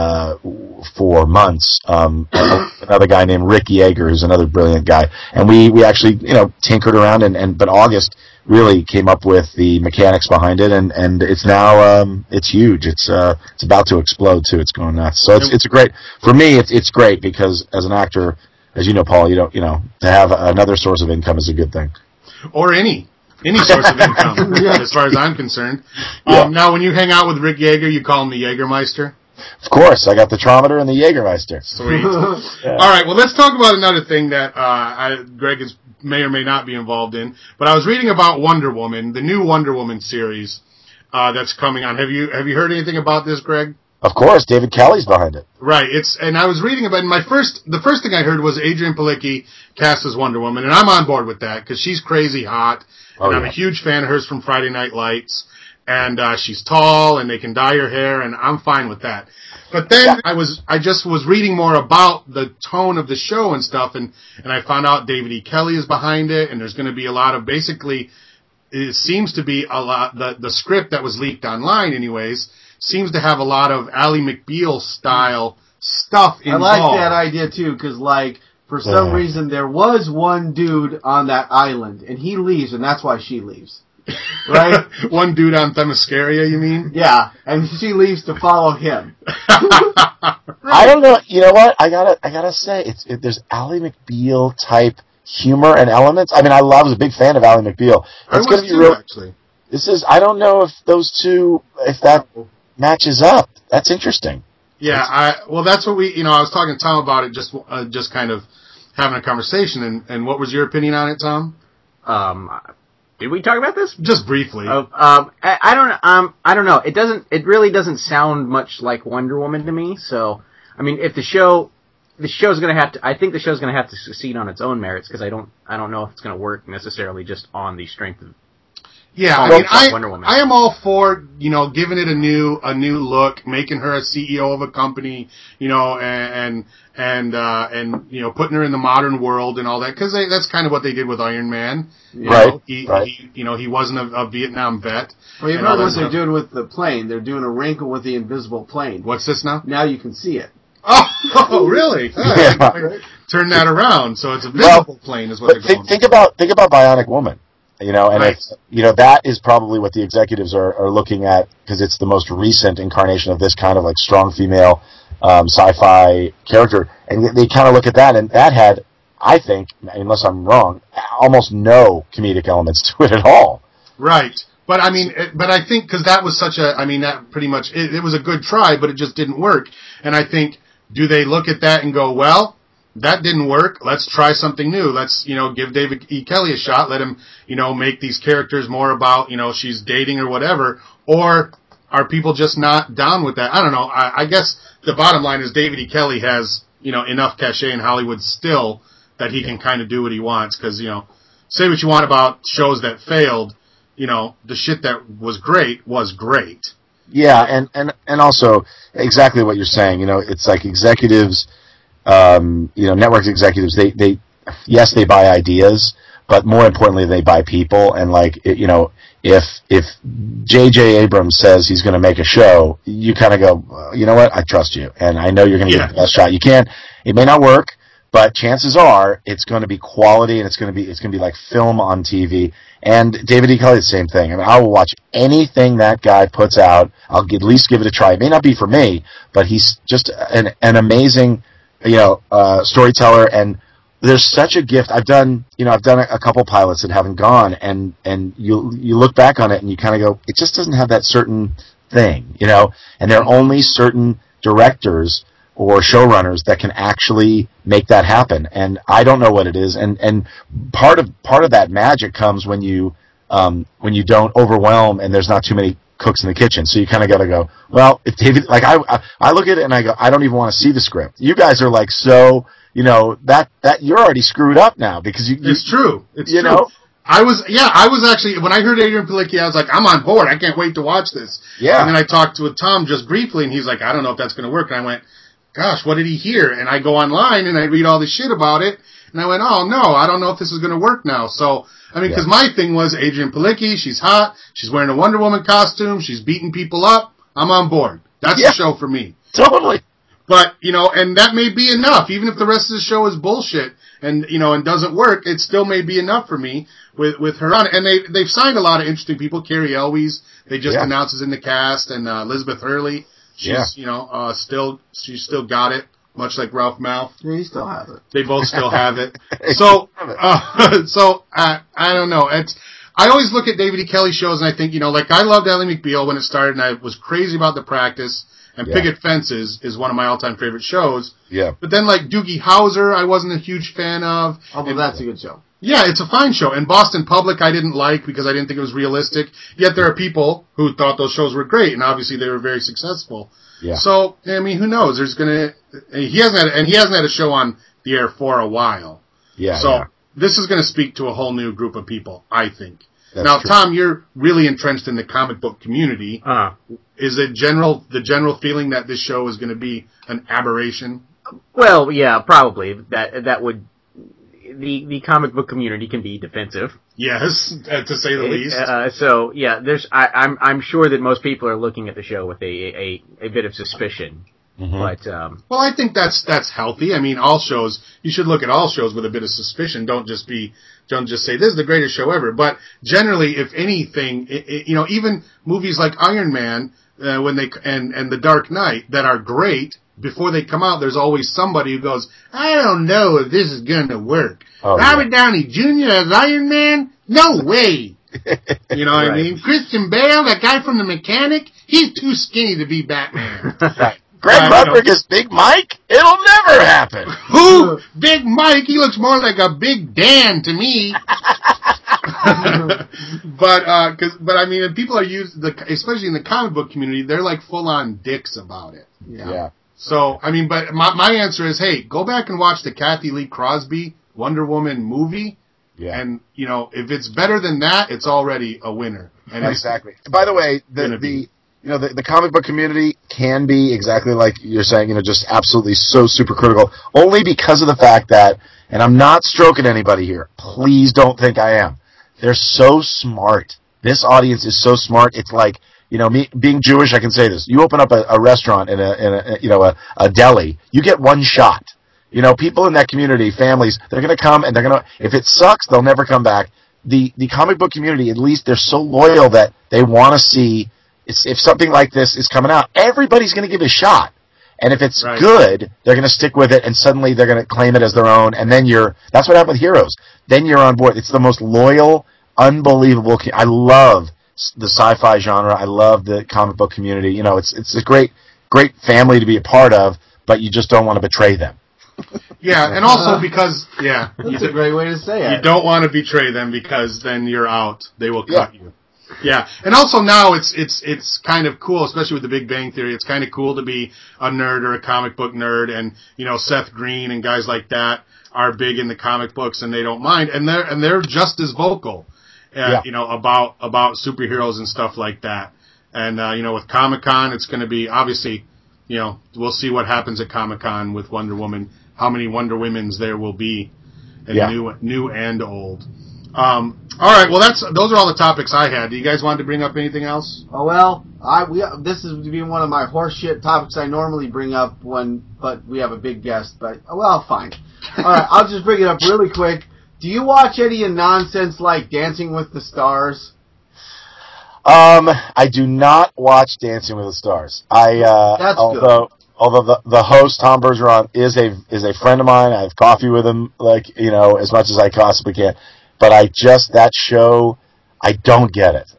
for months. Another guy named Rick Yeager, who's another brilliant guy, and we actually tinkered around, but August really came up with the mechanics behind it, and it's now it's huge. It's about to explode too. It's going nuts. So it's a great, for me. It's great because as an actor, as you know, Paul, to have another source of income is a good thing. Or any source of income, as far as I'm concerned. Now, when you hang out with Rick Yeager, you call him the Jägermeister? Of course, I got the Trometer and the Jägermeister. Sweet. Yeah. All right, well, let's talk about another thing that Greg may or may not be involved in. But I was reading about Wonder Woman, the new Wonder Woman series that's coming on. Have you heard anything about this, Greg? Of course, David Kelly's behind it. Right. And I was reading about the first thing I heard was Adrienne Palicki cast as Wonder Woman, and I'm on board with that because she's crazy hot, and I'm a huge fan of hers from Friday Night Lights, and she's tall, and they can dye her hair, and I'm fine with that. But then I just was reading more about the tone of the show and stuff, and I found out David E. Kelly is behind it, and there's going to be a lot of basically, it seems to be a lot, the script that was leaked online anyways, seems to have a lot of Ally McBeal style stuff involved. I like that idea too, because for some reason there was one dude on that island, and he leaves, and that's why she leaves. Right? One dude on Themyscira, you mean? Yeah, and she leaves to follow him. I don't know. You know what? I gotta say, there's Ally McBeal type humor and elements. I mean, I was a big fan of Ally McBeal. It's going to be real. Actually. I don't know if those two, if that matches up. That's interesting. Yeah, well, that's what I was talking to Tom about it, just kind of having a conversation, and what was your opinion on it, Tom? Did we talk about this? Just briefly. I don't know. It really doesn't sound much like Wonder Woman to me. So, I mean, if the show's going to have to, I think the show's going to have to succeed on its own merits because I don't know if it's going to work necessarily just on the strength of. Yeah, Wonder Woman. I am all for, giving it a new look, making her a CEO of a company, and putting her in the modern world and all that, because that's kind of what they did with Iron Man. Right. He wasn't a Vietnam vet. Well, you know what they're doing with the plane? They're doing a wrinkle with the invisible plane. What's this now? Now you can see it. Oh, really? Yeah. Turn that around, so it's a visible plane is what they're going think about Bionic Woman. And right. That is probably what the executives are looking at because it's the most recent incarnation of this kind of like strong female sci-fi character, and they kind of look at that, and that had, I think, unless I'm wrong, almost no comedic elements to it at all. Right. But I think because that was that pretty much, it was a good try, but it just didn't work. And I think, do they look at that and go, well, that didn't work. Let's try something new. Let's, give David E. Kelly a shot. Let him, make these characters more about, she's dating or whatever. Or are people just not down with that? I don't know. I guess the bottom line is David E. Kelly has, enough cachet in Hollywood still that he can kind of do what he wants. Cause, say what you want about shows that failed, the shit that was great. Yeah. And also exactly what you're saying. It's like executives, network executives, they buy ideas, but more importantly, they buy people. And if J.J. Abrams says he's going to make a show, you kind of go, you know what? I trust you, and I know you're going to get the best shot. It may not work, but chances are it's going to be quality, and it's going to be like film on TV. And David E. Kelly, the same thing. I will watch anything that guy puts out. I'll at least give it a try. It may not be for me, but he's just an amazing storyteller, and there's such a gift. I've done a couple pilots that haven't gone, and you look back on it and you kind of go, it just doesn't have that certain thing, and there are only certain directors or showrunners that can actually make that happen, and I don't know what it is, and part of that magic comes when you don't overwhelm and there's not too many cooks in the kitchen, so you kind of got to go, well, if David, like I look at it and I go, I don't even want to see the script. You guys are like, so that you're already screwed up now because it's true. It's true. Know? I was actually, when I heard Adrian Palicki, I was like, I'm on board. I can't wait to watch this. Yeah. And then I talked with Tom just briefly, and he's like, I don't know if that's going to work. And I went, gosh, what did he hear? And I go online and I read all this shit about it, and I went, oh no, I don't know if this is going to work now. So, I mean, because my thing was Adrian Palicki, she's hot, she's wearing a Wonder Woman costume, she's beating people up, I'm on board. That's the show for me. Totally. But, and that may be enough, even if the rest of the show is bullshit and, and doesn't work, it still may be enough for me with her on it. And they've signed a lot of interesting people. Carrie Elwes, they just announced is in the cast, and Elizabeth Hurley, she's, she's still got it, much like Ralph Malph. Yeah, you still have it. They both still have it. So, I don't know. I always look at David E. Kelly shows and I think, like I loved Ally McBeal when it started and I was crazy about The Practice. And Picket Fences is one of my all-time favorite shows. Yeah. But then, like, Doogie Howser, I wasn't a huge fan of. Although that's a good show. Yeah, it's a fine show. And Boston Public I didn't like because I didn't think it was realistic. Yet there are people who thought those shows were great, and obviously they were very successful. Yeah. So, I mean, who knows? He hasn't had a show on the air for a while. Yeah. So, this is going to speak to a whole new group of people, I think. That's now, true. Tom, you're really entrenched in the comic book community. Is it the general feeling that this show is going to be an aberration? Well, yeah, probably. That would the comic book community can be defensive. Yes, to say the least. So yeah, I'm sure that most people are looking at the show with a bit of suspicion. Mm-hmm. But well, I think that's healthy. I mean, you should look at all shows with a bit of suspicion. Don't just say this is the greatest show ever. But generally, if anything, even movies like Iron Man, when they and The Dark Knight that are great, before they come out, there's always somebody who goes, I don't know if this is going to work. Robert Downey Jr. as Iron Man? No way. You know what I mean? Christian Bale, that guy from The Mechanic, he's too skinny to be Batman. Greg Roderick is Big Mike? It'll never happen. Who? Big Mike? He looks more like a Big Dan to me. But I mean, people are especially in the comic book community, they're like full on dicks about it. Yeah. So, I mean, but my answer is, hey, go back and watch the Kathy Lee Crosby Wonder Woman movie. Yeah. And, if it's better than that, it's already a winner. And exactly. By the way, the comic book community can be exactly like you're saying, just absolutely so super critical, only because of the fact that, and I'm not stroking anybody here, please don't think I am. They're so smart. This audience is so smart. It's like, me being Jewish, I can say this. You open up a restaurant in a deli, you get one shot. People in that community, families, they're going to come and if it sucks, they'll never come back. The comic book community, at least they're so loyal that they want to see, if something like this is coming out, everybody's going to give it a shot. And if it's good, they're going to stick with it, and suddenly they're going to claim it as their own, and then that's what happened with Heroes. Then you're on board. It's the most loyal, unbelievable, I love the sci-fi genre. I love the comic book community. It's a great family to be a part of, but you just don't want to betray them. Yeah, and also because, that's a great way to say it. You don't want to betray them because then you're out. They will cut you. Yeah, and also now it's kind of cool, especially with the Big Bang Theory. It's kind of cool to be a nerd or a comic book nerd, and Seth Green and guys like that are big in the comic books, and they don't mind, and they're just as vocal, about superheroes and stuff like that. And with Comic-Con, it's going to be obviously, we'll see what happens at Comic-Con with Wonder Woman, how many Wonder Womens there will be, and new and old. All right. Well, those are all the topics I had. Do you guys want to bring up anything else? Oh well, this is being one of my horseshit topics I normally bring up but we have a big guest. But fine. All right, I'll just bring it up really quick. Do you watch any nonsense like Dancing with the Stars? I do not watch Dancing with the Stars. That's good. although the host, Tom Bergeron, is a friend of mine. I have coffee with him, as much as I possibly can. But that show, I don't get it.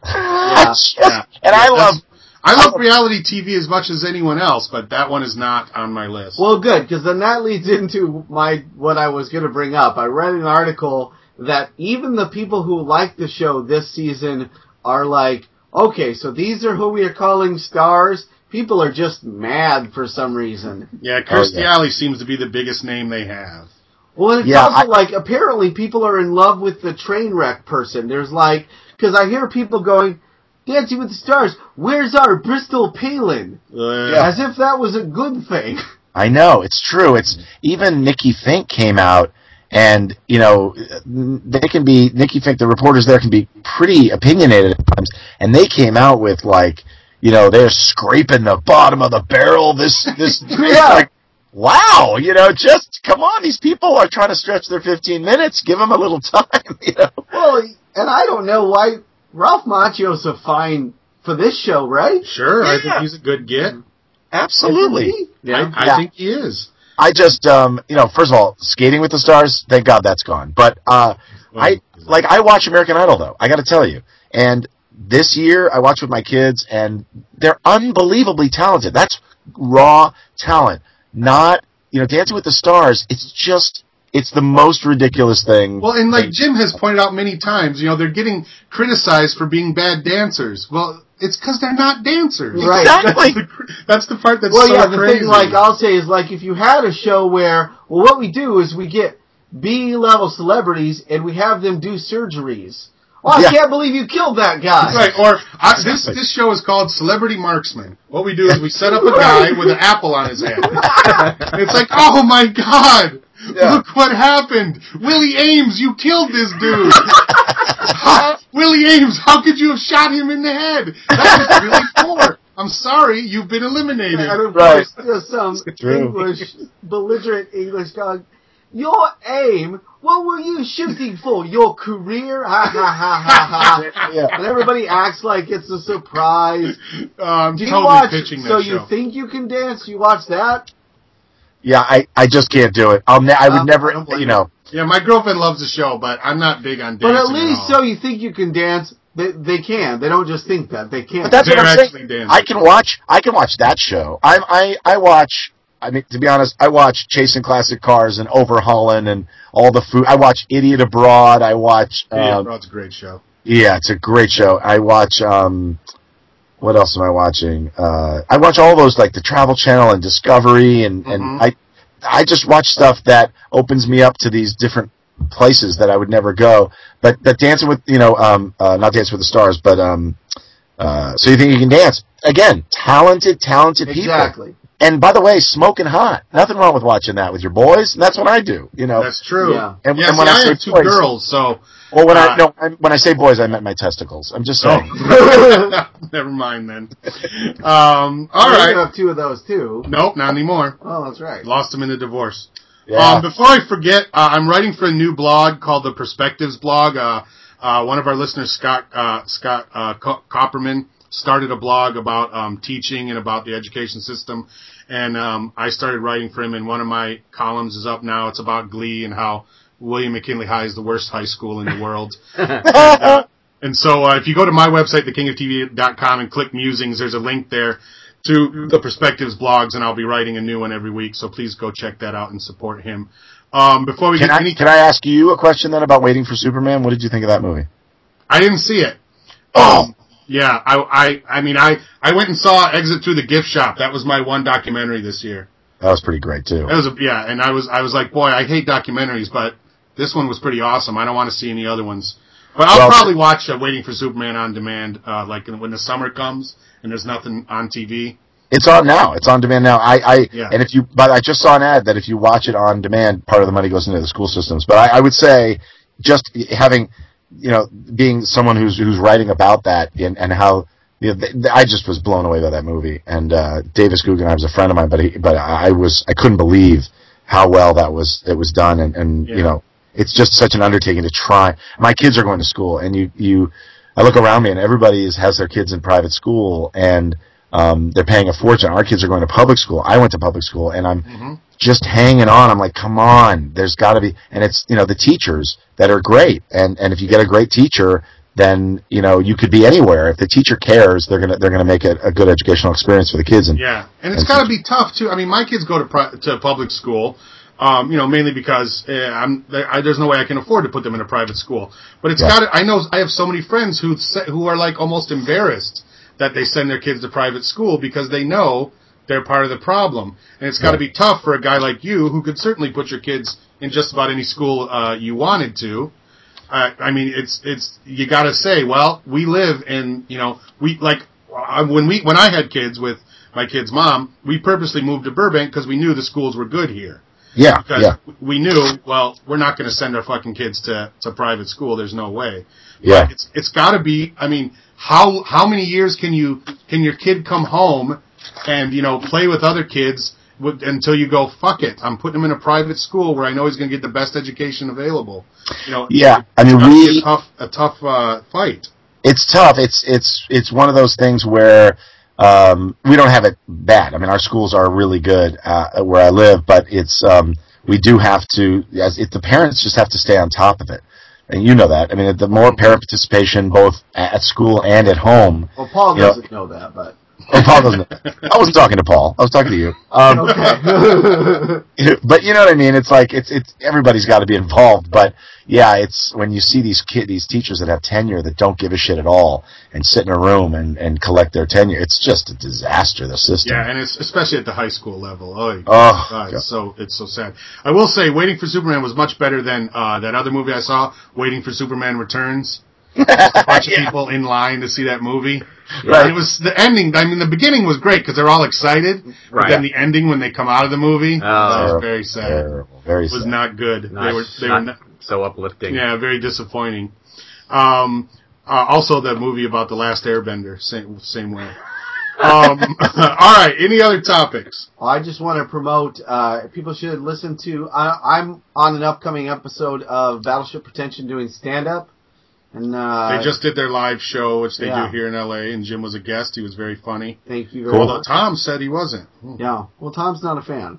I love reality TV as much as anyone else, but that one is not on my list. Well, good, because then that leads into what I was going to bring up. I read an article that even the people who like the show this season are like, okay, so these are who we are calling stars. People are just mad for some reason. Yeah, Kirstie Alley seems to be the biggest name they have. Well, and it's also apparently people are in love with the train wreck person. There's because I hear people going, Dancing with the Stars, where's our Bristol Palin? As if that was a good thing. I know, it's true. It's even Nikki Finck came out, and they can be Nikki Finck. The reporters there can be pretty opinionated at times, and they came out with they're scraping the bottom of the barrel. This like, wow, just come on. These people are trying to stretch their 15 minutes. Give them a little time. Well, and I don't know why. Ralph Macchio's a fine for this show, right? Sure, yeah. I think he's a good get. Absolutely. Yeah. I think he is. I just, first of all, Skating with the Stars, thank God that's gone. But, I watch American Idol, though, I gotta tell you. And this year, I watch with my kids, and they're unbelievably talented. That's raw talent. Not, Dancing with the Stars, it's the most ridiculous thing. Well, and Jim has pointed out many times, they're getting criticized for being bad dancers. Well, it's because they're not dancers. Right. Exactly. That's the part that's the crazy. Thing, I'll say is, if you had a show where, what we do is we get B-level celebrities and we have them do surgeries. Oh, I can't believe you killed that guy. Right, or this show is called Celebrity Marksman. What we do is we set up a guy with an apple on his head. It's like, oh my God! Yeah. Look what happened! Willie Ames, you killed this dude! Willie Ames, how could you have shot him in the head? That was really poor. I'm sorry, you've been eliminated. Right. Some belligerent English guy. Your aim? What were you shooting for? Your career? Ha ha ha ha ha. Yeah. And everybody acts like it's a surprise. I'm Do you totally watch, pitching that So show. You think you can dance? You watch that? Yeah, I just can't do it. I would never, Yeah, my girlfriend loves the show, but I'm not big on dancing. But at least so you think you can dance. They can. They don't just think that. They can. But that's what I'm saying. Dancing. I can watch that show. I watch. I mean, to be honest, I watch Chasing Classic Cars and Overhauling and all the food. I watch Idiot Abroad. I watch. Idiot Abroad's a great show. Yeah, it's a great show. I watch. What else am I watching? I watch all those the Travel Channel and Discovery, and I just watch stuff that opens me up to these different places that I would never go. But Dancing with not Dancing with the Stars, but So You Think You Can Dance? Again, talented people. Exactly. And by the way, smoking hot. Nothing wrong with watching that with your boys. That's what I do. That's true. Yeah. And when I have two girls, so. Well, when I say boys, I meant my testicles. I'm just saying. Never mind then. All right. You have two of those too. Nope, not anymore. Oh, that's right. Lost them in the divorce. Yeah. Before I forget, I'm writing for a new blog called the Perspectives blog. One of our listeners, Scott Copperman, started a blog about teaching and about the education system, and I started writing for him. And one of my columns is up now. It's about Glee and how William McKinley High is the worst high school in the world. And so if you go to my website, thekingoftv.com, and click Musings, there's a link there to the Perspectives blogs, and I'll be writing a new one every week. So please go check that out and support him. Before we can I ask you a question then about Waiting for Superman? What did you think of that movie? I didn't see it. Yeah, I mean, I went and saw Exit Through the Gift Shop. That was my one documentary this year. That was pretty great too. And I was like, boy, I hate documentaries, but this one was pretty awesome. I don't want to see any other ones. But I'll probably watch Waiting for Superman on demand, when the summer comes and there's nothing on TV. It's on now. It's on demand now. Yeah. And but I just saw an ad that if you watch it on demand, part of the money goes into the school systems. But I would say just having, being someone who's writing about that and how, I just was blown away by that movie. And Davis Guggenheim is a friend of mine, but I couldn't believe how well it was done, and it's just such an undertaking to try. My kids are going to school, and I look around me, and everybody has their kids in private school, and They're paying a fortune. Our kids are going to public school. I went to public school, and I'm just hanging on. I'm like, come on, there's got to be. And it's, the teachers that are great. And if you get a great teacher, then, you could be anywhere. If the teacher cares, they're gonna make a good educational experience for the kids. And it's got to be tough too. I mean, my kids go to public school. Mainly because there's no way I can afford to put them in a private school. But it's I have so many friends who are like almost embarrassed that they send their kids to private school because they know they're part of the problem. And it's got to be tough for a guy like you who could certainly put your kids in just about any school you wanted to. I mean, it's you got to say, well, we live in, when I had kids with my kid's mom, we purposely moved to Burbank because we knew the schools were good here. Yeah, because we knew, well, we're not going to send our fucking kids to private school. There's no way. Yeah. But it's got to be. I mean, how many years can your kid come home and play with other kids until you go, fuck it, I'm putting him in a private school where I know he's going to get the best education available. Yeah, I mean, a tough fight. It's tough. It's one of those things where. We don't have it bad. I mean, our schools are really good where I live, but it's we do have to. The parents just have to stay on top of it, and you know that. I mean, the more parent participation, both at school and at home. Well, Paul doesn't know that, but. Oh, Paul doesn't. I wasn't talking to Paul. I was talking to you. Okay. But you know what I mean. It's like it's everybody's got to be involved. But yeah, it's when you see these teachers that have tenure that don't give a shit at all and sit in a room and collect their tenure. It's just a disaster. The system. Yeah, and it's especially at the high school level. Oh God. it's so sad. I will say, Waiting for Superman was much better than that other movie I saw, Waiting for Superman Returns. A bunch of people in line to see that movie. Right. And it was the ending. I mean, the beginning was great because they're all excited. But then the ending, when they come out of the was very sad. Terrible. Very sad. It was not good. They were not so uplifting. Yeah, very disappointing. Also, the movie about the Last Airbender, same way. All right. Any other topics? I just want to promote. People should listen to. I'm on an upcoming episode of Battleship Pretension doing stand up. And they just did their live show, which they do here in LA, and Jim was a guest. He was very funny. Thank you very Although much. Tom said he wasn't. Yeah. Well, Tom's not a fan.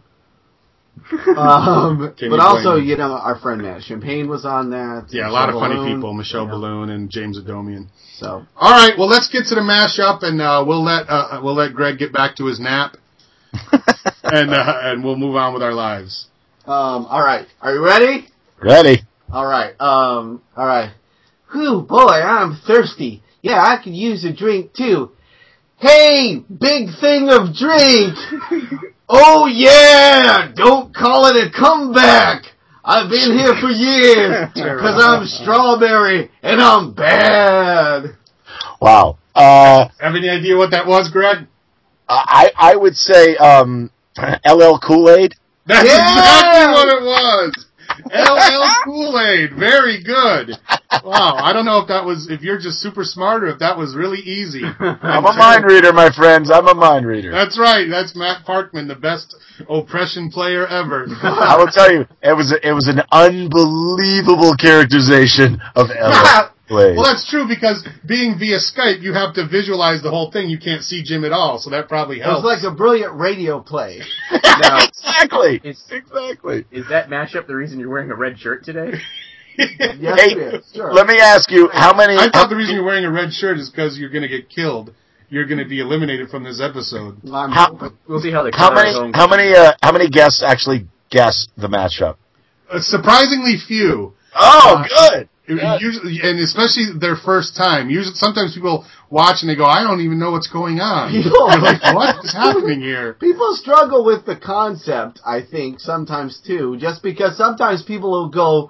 But also, our friend Matt Champagne was on that. Yeah, a lot of funny people. Michelle Balloon and James Adomian. So. All right. Well, let's get to the mashup, and we'll let Greg get back to his nap, and we'll move on with our lives. All right. Are you ready? Ready. All right. All right. Whew, boy, I'm thirsty. Yeah, I could use a drink, too. Hey, big thing of drink! Oh, yeah! Don't call it a comeback! I've been here for years, because I'm strawberry, and I'm bad! Wow. Have any idea what that was, Greg? I would say LL Kool-Aid. That's exactly what it was! LL Kool-Aid. Very good. Wow. I don't know if you're just super smart or if that was really easy. I'm a mind reader, my friends. I'm a mind reader. That's right. That's Matt Parkman, the best oppression player ever. I will tell you, it was an unbelievable characterization of LL Kool-Aid. Well, that's true because being via Skype, you have to visualize the whole thing. You can't see Jim at all, so that probably helps. It was like a brilliant radio play. Exactly. Exactly. Is that mashup the reason you're wearing a red shirt today? Yes, Hey, it is. Sure. let me ask you, how many... I thought the reason you're wearing a red shirt is because you're going to get killed. You're going to be eliminated from this episode. We'll see how the how many guests actually guessed the matchup? Surprisingly few. Oh, good. Usually, and especially their first time. Usually, sometimes people watch and they go, "I don't even know what's going on." They're like, "What is happening here?" People struggle with the concept, I think, sometimes too, just because sometimes people will go,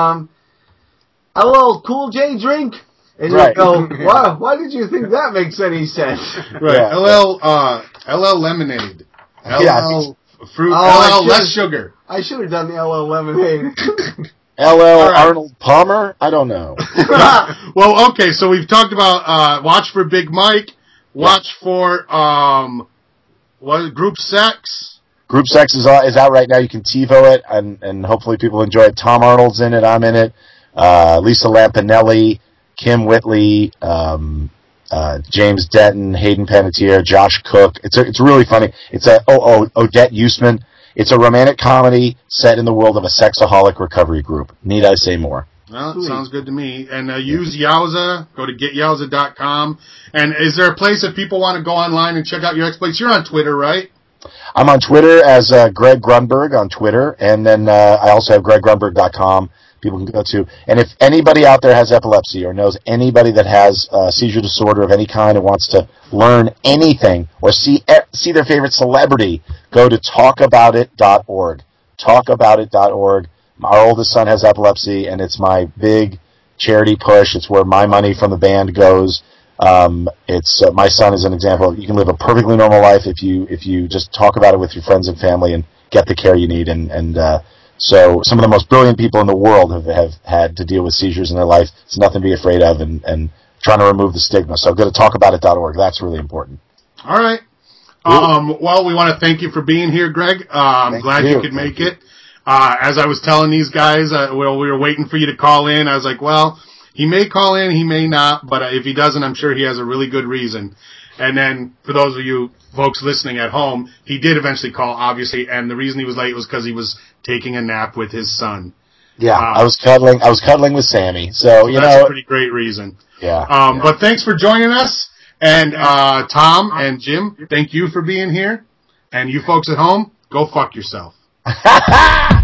LL Cool J drink? And you go, why did you think that makes any sense? Right. Yeah. LL Lemonade. Yeah. Fruit. Oh, LL Less Sugar. I should have done the LL Lemonade. LL Arnold Palmer? I don't know. Well, okay, so we've talked about, watch for Big Mike, watch for, Group Sex. Group Sex is out right now. You can TiVo it, and hopefully people enjoy it. Tom Arnold's in it. I'm in it. Lisa Lampanelli, Kim Whitley, James Denton, Hayden Panettiere, Josh Cook. It's really funny. It's Odette Usman. It's a romantic comedy set in the world of a sexaholic recovery group. Need I say more? Well, it sounds good to me. And use Yowza. Go to getyowza.com. And is there a place if people want to go online and check out your exploits? You're on Twitter, right? I'm on Twitter as Greg Grunberg on Twitter, and then I also have greggrunberg.com. People can go to. And if anybody out there has epilepsy or knows anybody that has seizure disorder of any kind and wants to learn anything or see their favorite celebrity, go to talkaboutit.org. Talkaboutit.org. Our oldest son has epilepsy, and it's my big charity push. It's where my money from the band goes. It's my son is an example. You can live a perfectly normal life if you just talk about it with your friends and family and get the care you need. So some of the most brilliant people in the world have had to deal with seizures in their life. It's nothing to be afraid of, and trying to remove the stigma. So go to talkaboutit.org. That's really important. All right. Well, we want to thank you for being here, Greg. I'm glad you could make it. As I was telling these guys, we were waiting for you to call in. I was like, well, he may call in, he may not, but if he doesn't, I'm sure he has a really good reason. And then, for those of you folks listening at home, he did eventually call, obviously, and the reason he was late was because he was taking a nap with his son. Yeah, I was cuddling with Sammy, so that's a pretty great reason. Yeah. But thanks for joining us, and Tom and Jim, thank you for being here, and you folks at home, go fuck yourself.